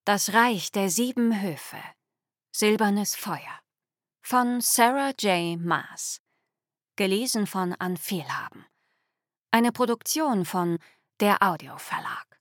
Das Reich der 7 Höfe. Silbernes Feuer. Von Sarah J. Maas. Gelesen von Ann Fehlhaben. Eine Produktion von Der Audioverlag.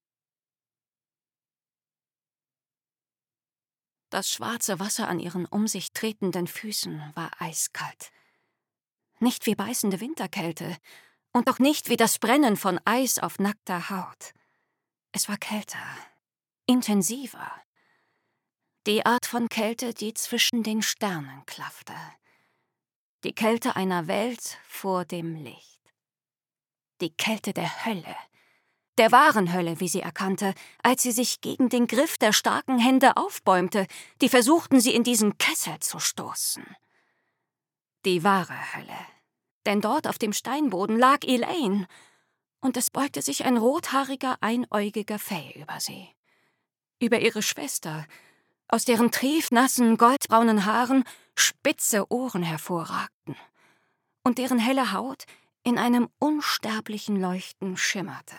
Das schwarze Wasser an ihren um sich tretenden Füßen war eiskalt. Nicht wie beißende Winterkälte und auch nicht wie das Brennen von Eis auf nackter Haut. Es war kälter, intensiver. Die Art von Kälte, die zwischen den Sternen klaffte. Die Kälte einer Welt vor dem Licht. Die Kälte der Hölle. Der wahren Hölle, wie sie erkannte, als sie sich gegen den Griff der starken Hände aufbäumte, die versuchten, sie in diesen Kessel zu stoßen. Die wahre Hölle. Denn dort auf dem Steinboden lag Elaine, und es beugte sich ein rothaariger, einäugiger Fay über sie. Über ihre Schwester, aus deren triefnassen, goldbraunen Haaren spitze Ohren hervorragten und deren helle Haut in einem unsterblichen Leuchten schimmerte.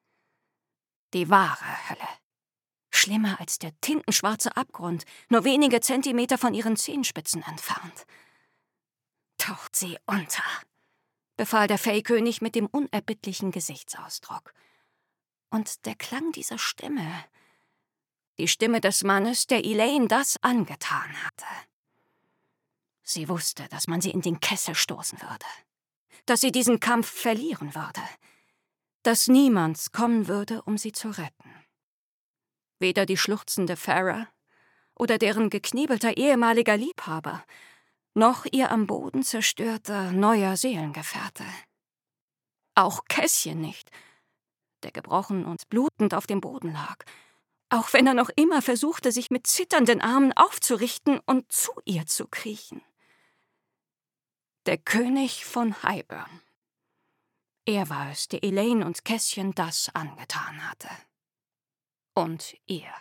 Die wahre Hölle. Schlimmer als der tintenschwarze Abgrund, nur wenige Zentimeter von ihren Zehenspitzen entfernt. »Taucht sie unter«, befahl der Fey-König mit dem unerbittlichen Gesichtsausdruck. Und der Klang dieser Stimme, die Stimme des Mannes, der Elaine das angetan hatte. Sie wusste, dass man sie in den Kessel stoßen würde, dass sie diesen Kampf verlieren würde, dass niemand kommen würde, um sie zu retten. Weder die schluchzende Farah oder deren geknebelter ehemaliger Liebhaber, noch ihr am Boden zerstörter neuer Seelengefährte. Auch Kässchen nicht, der gebrochen und blutend auf dem Boden lag, auch wenn er noch immer versuchte, sich mit zitternden Armen aufzurichten und zu ihr zu kriechen. Der König von Hybern. Er war es, der Elaine und Kässchen das angetan hatte. Und ihr.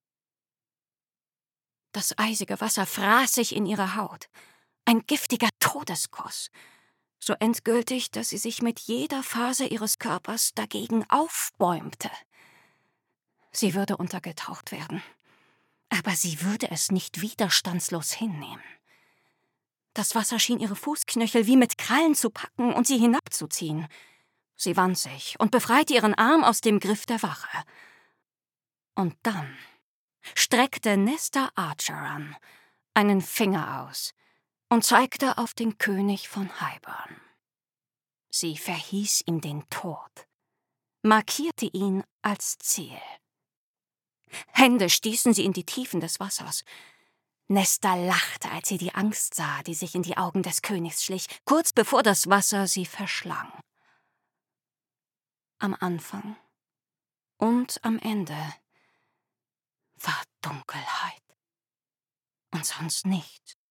Das eisige Wasser fraß sich in ihre Haut. Ein giftiger Todeskuss. So endgültig, dass sie sich mit jeder Faser ihres Körpers dagegen aufbäumte. Sie würde untergetaucht werden. Aber sie würde es nicht widerstandslos hinnehmen. Das Wasser schien ihre Fußknöchel wie mit Krallen zu packen und sie hinabzuziehen. Sie wand sich und befreite ihren Arm aus dem Griff der Wache. Und dann streckte Nesta Archeron einen Finger aus und zeigte auf den König von Hybern. Sie verhieß ihm den Tod, markierte ihn als Ziel. Hände stießen sie in die Tiefen des Wassers. Nesta lachte, als sie die Angst sah, die sich in die Augen des Königs schlich, kurz bevor das Wasser sie verschlang. Am Anfang und am Ende war Dunkelheit und sonst nichts.